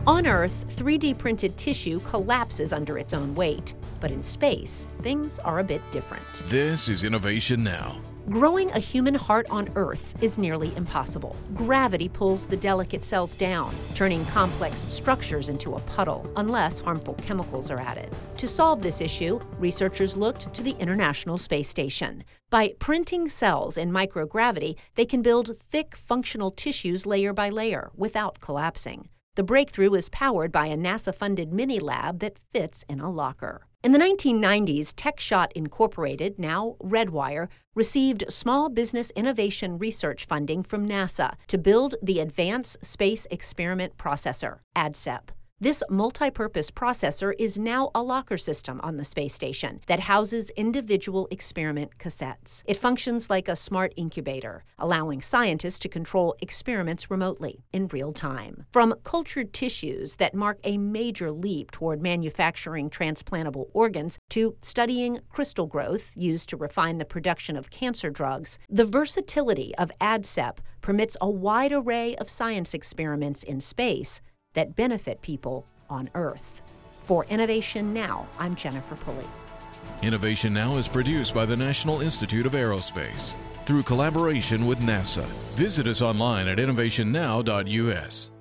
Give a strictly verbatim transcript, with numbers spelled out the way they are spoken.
On Earth, three D printed tissue collapses under its own weight. But in space, things are a bit different. This is Innovation Now. Growing a human heart on Earth is nearly impossible. Gravity pulls the delicate cells down, turning complex structures into a puddle, unless harmful chemicals are added. To solve this issue, researchers looked to the International Space Station. By printing cells in microgravity, they can build thick, functional tissues layer by layer without collapsing. The breakthrough is powered by a NASA-funded mini-lab that fits in a locker. In the nineteen nineties, TechShot Incorporated, now Redwire, received Small Business Innovation Research funding from NASA to build the Advanced Space Experiment Processor, A D S E P. This multi-purpose processor is now a locker system on the space station that houses individual experiment cassettes. It functions like a smart incubator, allowing scientists to control experiments remotely, in real time. From cultured tissues that mark a major leap toward manufacturing transplantable organs to studying crystal growth used to refine the production of cancer drugs, the versatility of A D S E P permits a wide array of science experiments in space that benefit people on Earth. For Innovation Now, I'm Jennifer Pulley. Innovation Now is produced by the National Institute of Aerospace through collaboration with NASA. Visit us online at innovation now dot U S.